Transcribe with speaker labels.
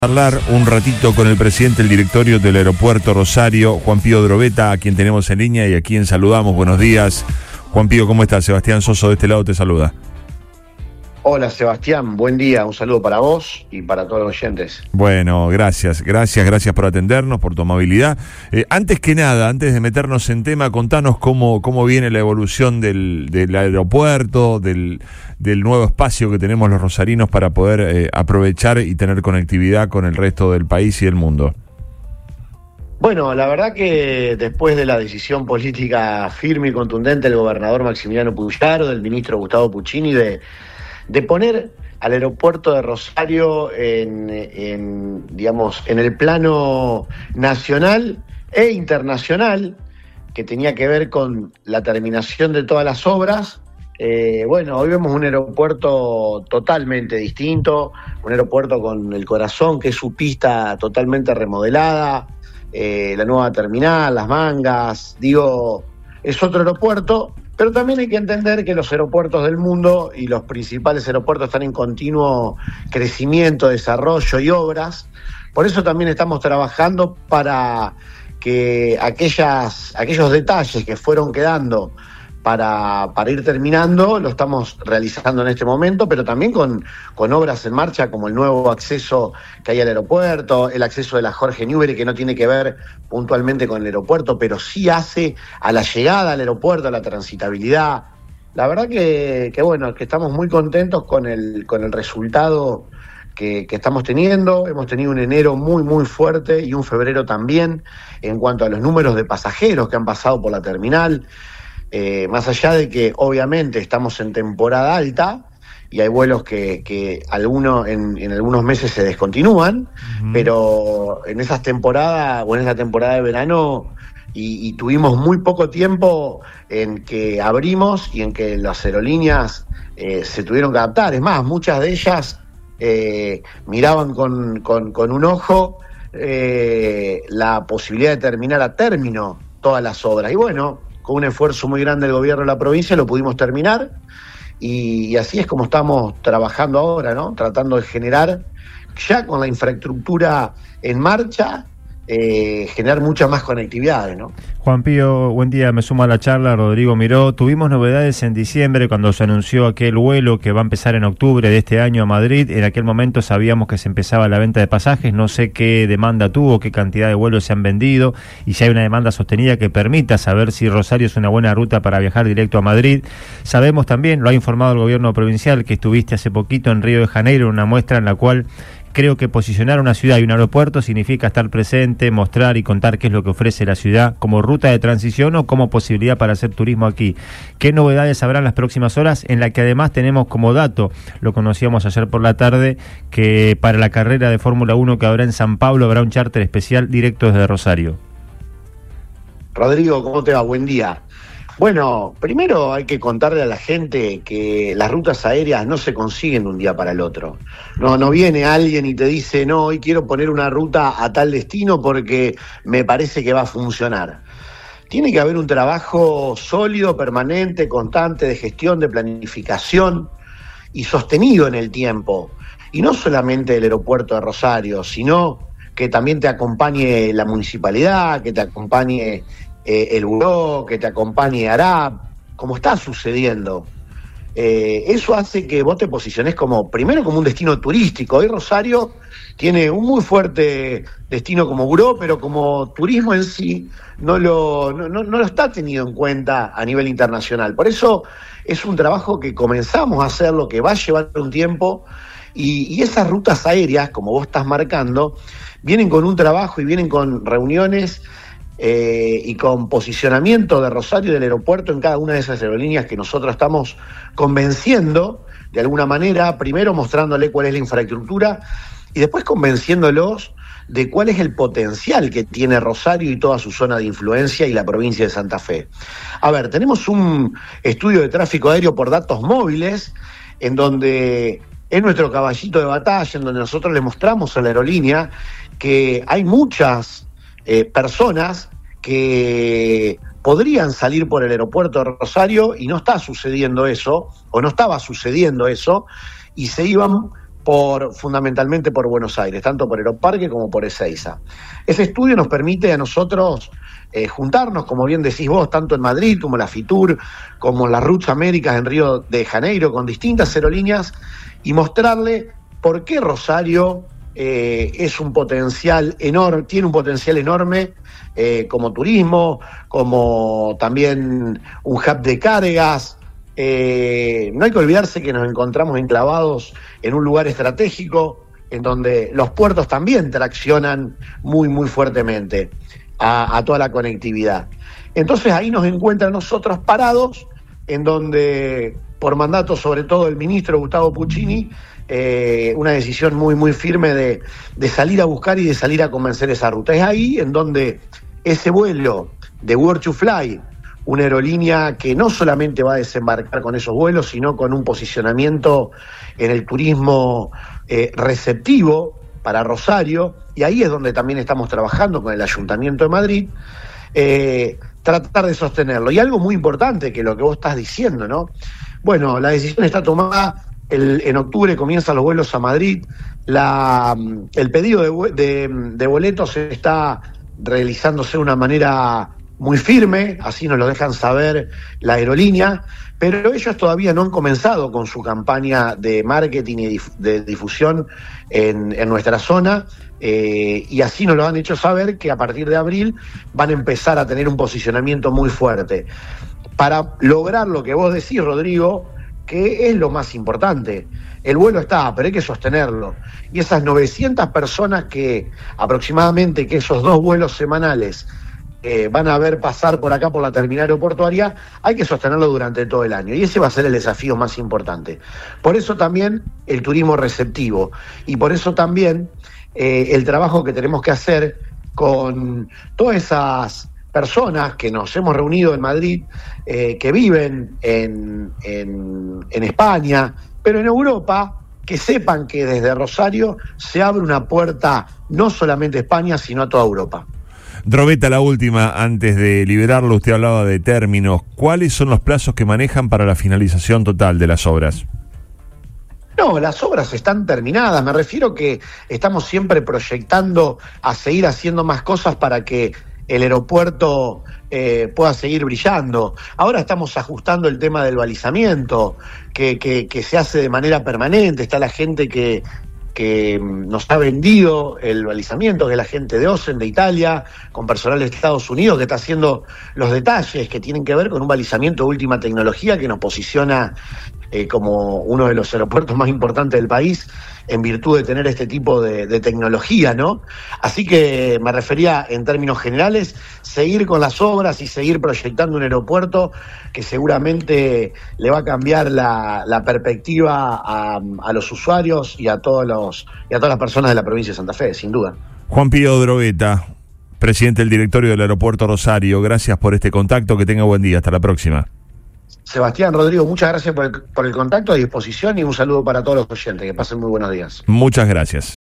Speaker 1: Hablar un ratito con el presidente del directorio del aeropuerto Rosario, Juan Pío Drobeta, a quien tenemos en línea y a quien saludamos. Buenos días. Juan Pío, ¿cómo estás? Sebastián Soso de este lado te saluda.
Speaker 2: Hola Sebastián, buen día, un saludo para vos y para todos los oyentes.
Speaker 1: Bueno, gracias por atendernos, por tu amabilidad. Antes que nada, antes de meternos en tema, contanos cómo viene la evolución del aeropuerto, del nuevo espacio que tenemos los rosarinos para poder aprovechar y tener conectividad con el resto del país y el mundo.
Speaker 2: Bueno, la verdad que después de la decisión política firme y contundente del gobernador Maximiliano Puyaro, del ministro Gustavo Puccini, de poner al aeropuerto de Rosario en el plano nacional e internacional, que tenía que ver con la terminación de todas las obras. Hoy vemos un aeropuerto totalmente distinto, un aeropuerto con el corazón, que es su pista totalmente remodelada, la nueva terminal, las mangas, es otro aeropuerto. Pero también hay que entender que los aeropuertos del mundo y los principales aeropuertos están en continuo crecimiento, desarrollo y obras. Por eso también estamos trabajando para que aquellos detalles que fueron quedando para ir terminando, lo estamos realizando en este momento, pero también con obras en marcha como el nuevo acceso que hay al aeropuerto, el acceso de la Jorge Newbery, que no tiene que ver puntualmente con el aeropuerto, pero sí hace a la llegada al aeropuerto, a la transitabilidad. La verdad que estamos muy contentos con el resultado que estamos teniendo. Hemos tenido un enero muy, muy fuerte y un febrero también en cuanto a los números de pasajeros que han pasado por la terminal. Más allá de que obviamente estamos en temporada alta y hay vuelos que en algunos meses se descontinúan, pero en esas temporadas o en esa temporada de verano y tuvimos muy poco tiempo en que abrimos y en que las aerolíneas se tuvieron que adaptar. Es más, muchas de ellas miraban con un ojo la posibilidad de terminar a término todas las obras. Y bueno, con un esfuerzo muy grande del gobierno de la provincia lo pudimos terminar y así es como estamos trabajando ahora, ¿no? Tratando de generar, ya con la infraestructura en marcha, generar muchas más conectividades, ¿no?
Speaker 3: Juan Pío, buen día, me sumo a la charla, Rodrigo Miró. Tuvimos novedades en diciembre cuando se anunció aquel vuelo que va a empezar en octubre de este año a Madrid. En aquel momento sabíamos que se empezaba la venta de pasajes, no sé qué demanda tuvo, qué cantidad de vuelos se han vendido y si hay una demanda sostenida que permita saber si Rosario es una buena ruta para viajar directo a Madrid. Sabemos también, lo ha informado el gobierno provincial, que estuviste hace poquito en Río de Janeiro en una muestra en la cual creo que posicionar una ciudad y un aeropuerto significa estar presente, mostrar y contar qué es lo que ofrece la ciudad como ruta de transición o como posibilidad para hacer turismo aquí. ¿Qué novedades habrá en las próximas horas? En la que además tenemos como dato, lo conocíamos ayer por la tarde, que para la carrera de Fórmula 1 que habrá en San Pablo habrá un charter especial directo desde Rosario.
Speaker 2: Rodrigo, ¿cómo te va? Buen día. Bueno, primero hay que contarle a la gente que las rutas aéreas no se consiguen de un día para el otro. No viene alguien y te dice, no, hoy quiero poner una ruta a tal destino porque me parece que va a funcionar. Tiene que haber un trabajo sólido, permanente, constante, de gestión, de planificación y sostenido en el tiempo. Y no solamente el aeropuerto de Rosario, sino que también te acompañe la municipalidad, que te acompañe el buró, que te acompañe ARAP, como está sucediendo. Eso hace que vos te posiciones primero como un destino turístico. Hoy Rosario tiene un muy fuerte destino como buró, pero como turismo en sí no lo está tenido en cuenta a nivel internacional. Por eso es un trabajo que comenzamos a hacer, lo que va a llevar un tiempo, y esas rutas aéreas, como vos estás marcando, vienen con un trabajo y vienen con reuniones y con posicionamiento de Rosario del aeropuerto en cada una de esas aerolíneas que nosotros estamos convenciendo de alguna manera, primero mostrándole cuál es la infraestructura y después convenciéndolos de cuál es el potencial que tiene Rosario y toda su zona de influencia y la provincia de Santa Fe. A ver, tenemos un estudio de tráfico aéreo por datos móviles en donde es nuestro caballito de batalla, en donde nosotros le mostramos a la aerolínea que hay muchas personas que podrían salir por el aeropuerto de Rosario y no está sucediendo eso, o no estaba sucediendo eso, y se iban fundamentalmente por Buenos Aires, tanto por Aeroparque como por Ezeiza. Ese estudio nos permite a nosotros juntarnos, como bien decís vos, tanto en Madrid como la FITUR, como las Roots Américas en Río de Janeiro, con distintas aerolíneas, y mostrarle por qué Rosario es un potencial enorme, tiene un potencial enorme como turismo, como también un hub de cargas. No hay que olvidarse que nos encontramos enclavados en un lugar estratégico en donde los puertos también traccionan muy, muy fuertemente a toda la conectividad. Entonces ahí nos encuentran nosotros parados, en donde, por mandato sobre todo del ministro Gustavo Puccini, una decisión muy, muy firme de salir a buscar y de salir a convencer esa ruta. Es ahí en donde ese vuelo de World to Fly, una aerolínea que no solamente va a desembarcar con esos vuelos, sino con un posicionamiento en el turismo receptivo para Rosario, y ahí es donde también estamos trabajando con el Ayuntamiento de Madrid, tratar de sostenerlo. Y algo muy importante, que lo que vos estás diciendo, ¿no? Bueno, la decisión está tomada, en octubre comienzan los vuelos a Madrid, el pedido de boletos está realizándose de una manera muy firme, así nos lo dejan saber la aerolínea, pero ellos todavía no han comenzado con su campaña de marketing y de difusión en nuestra zona, y así nos lo han hecho saber que a partir de abril van a empezar a tener un posicionamiento muy fuerte. Para lograr lo que vos decís, Rodrigo, que es lo más importante. El vuelo está, pero hay que sostenerlo. Y esas 900 personas aproximadamente esos 2 vuelos semanales van a ver pasar por acá por la terminal aeroportuaria, hay que sostenerlo durante todo el año. Y ese va a ser el desafío más importante. Por eso también el turismo receptivo. Y por eso también el trabajo que tenemos que hacer con todas esas personas que nos hemos reunido en Madrid, que viven en España, pero en Europa, que sepan que desde Rosario se abre una puerta no solamente a España, sino a toda Europa.
Speaker 1: Drobeta, la última, antes de liberarlo, usted hablaba de términos. ¿Cuáles son los plazos que manejan para la finalización total de las obras?
Speaker 2: No, las obras están terminadas. Me refiero que estamos siempre proyectando a seguir haciendo más cosas para que el aeropuerto pueda seguir brillando. Ahora estamos ajustando el tema del balizamiento, que se hace de manera permanente. Está la gente que nos ha vendido el balizamiento, que es la gente de Osen, de Italia, con personal de Estados Unidos, que está haciendo los detalles que tienen que ver con un balizamiento de última tecnología que nos posiciona como uno de los aeropuertos más importantes del país, en virtud de tener este tipo de tecnología, ¿no? Así que me refería en términos generales, seguir con las obras y seguir proyectando un aeropuerto que seguramente le va a cambiar la perspectiva a los usuarios y a todas las personas de la provincia de Santa Fe, sin duda.
Speaker 1: Juan Pío Drobeta, presidente del directorio del Aeropuerto Rosario, gracias por este contacto, que tenga buen día, hasta la próxima.
Speaker 2: Sebastián, Rodrigo, muchas gracias por el contacto, a disposición, y un saludo para todos los oyentes. Que pasen muy buenos días.
Speaker 1: Muchas gracias.